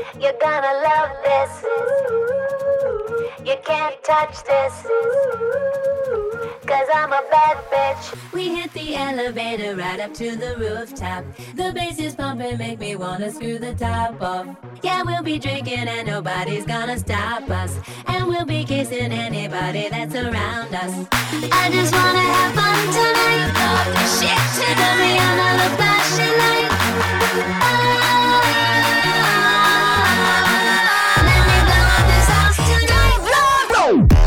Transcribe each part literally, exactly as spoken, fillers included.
You're gonna love this. You can't touch this. Cause I'm a bad bitch. We hit the elevator right up to the rooftop. The bass is pumping, make me wanna screw the top off. Yeah, we'll be drinking and nobody's gonna stop us. And we'll be kissing anybody that's around us. I just wanna have fun tonight. Talk the shit to me under the flashing light. Oh, let me blow up this house tonight. Blow, blow.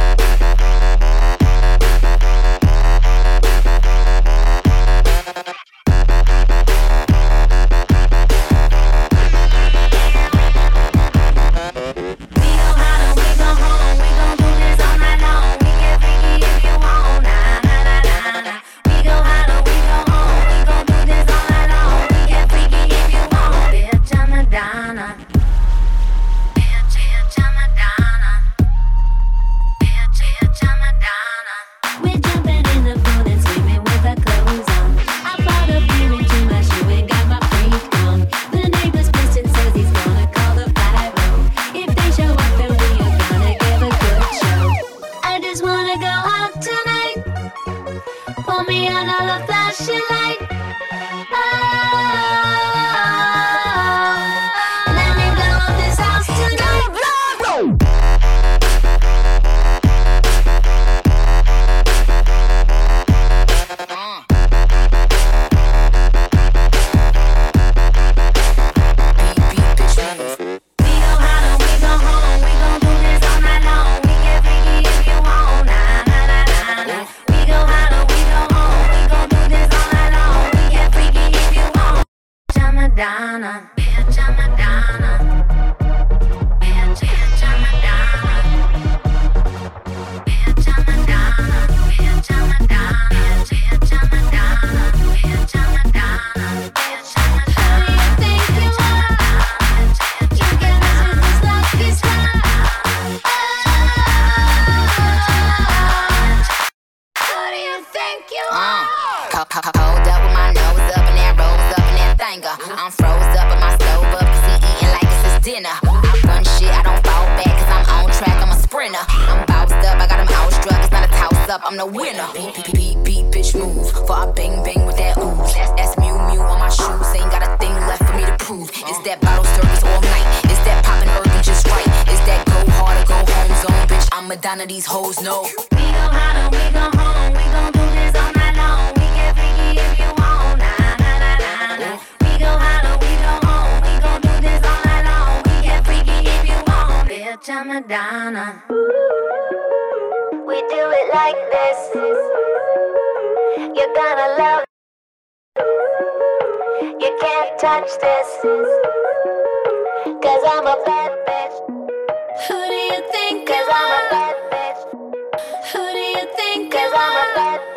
I'm froze up with my stove up, cause he eating like it's his dinner. I run shit, I don't fall back, cause I'm on track, I'm a sprinter. I'm bounced up, I got him outstruck, it's not a toss up, I'm the winner. Beat, beat, beat, beat, bitch, move, for I bang, bang with that ooze. That's, that's Mew Mew on my shoes, ain't got a thing left for me to prove. It's that bottle service all night, it's that poppin' urban just right. It's that go hard or go home zone, bitch, I'm Madonna, these hoes know. We go hard or we go home, we gon' do this all night long. We get freaky if you want, nah, nah, nah, nah, nah. We go hard or we go home, we gon' do this all night long. We get freaky if you want, bitch, I'm Madonna. We do it like this. You're gonna love. You can't touch this. Cause I'm a bad bitch. Who do you think? Cause I'm a bad bitch. Who do you think? Cause I'm a bad bitch.